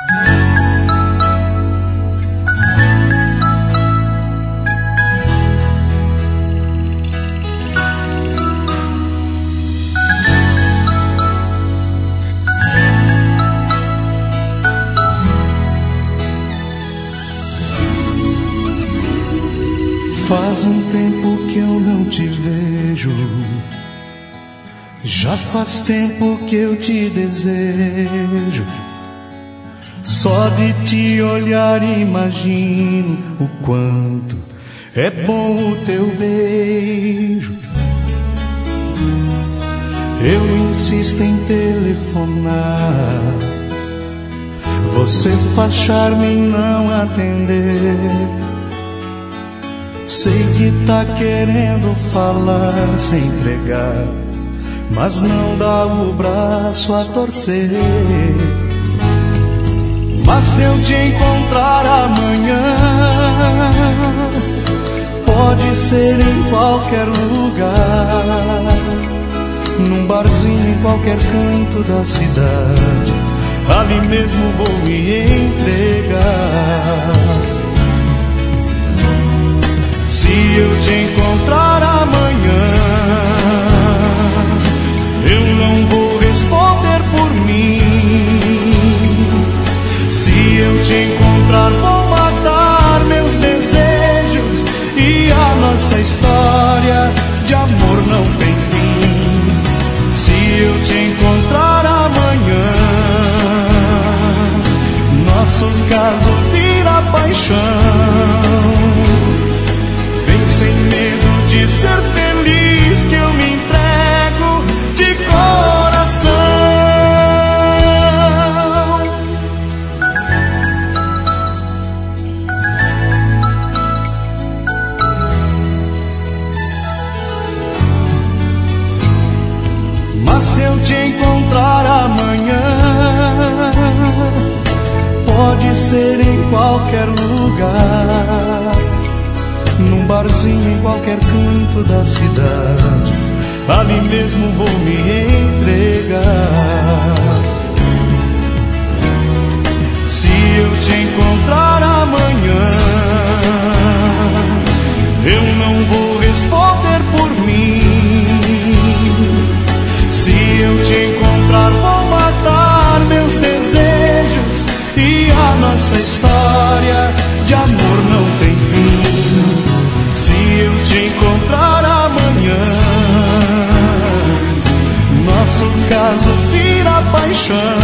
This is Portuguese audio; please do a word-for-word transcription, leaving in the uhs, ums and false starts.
Faz um tempo que eu não te vejo, já faz tempo que eu te desejo. Só de te olhar imagino o quanto é bom o teu beijo. Eu insisto em telefonar, você faz charme em não atender. Sei que tá querendo falar sem entregar, mas não dá o braço a torcer. Mas se eu te encontrar amanhã, pode ser em qualquer lugar, num barzinho em qualquer canto da cidade, ali mesmo vou me entregar. Se eu te encontrar amanhã, eu não vou responder por mim. Se eu te encontrar, vou matar meus desejos, e a nossa história de amor não tem fim. Se eu te encontrar amanhã, nosso caso vira paixão. Sem medo de ser feliz, que eu me entrego de coração. Mas se eu te encontrar amanhã, pode ser em qualquer lugar, num barzinho em qualquer canto da cidade, ali mesmo vou me entregar. Se eu te encontrar amanhã, eu não vou responder por mim. Se eu te encontrar, vou matar meus desejos, e a nossa história de amor não tem fim. Se eu te encontrar amanhã, nosso caso vira paixão.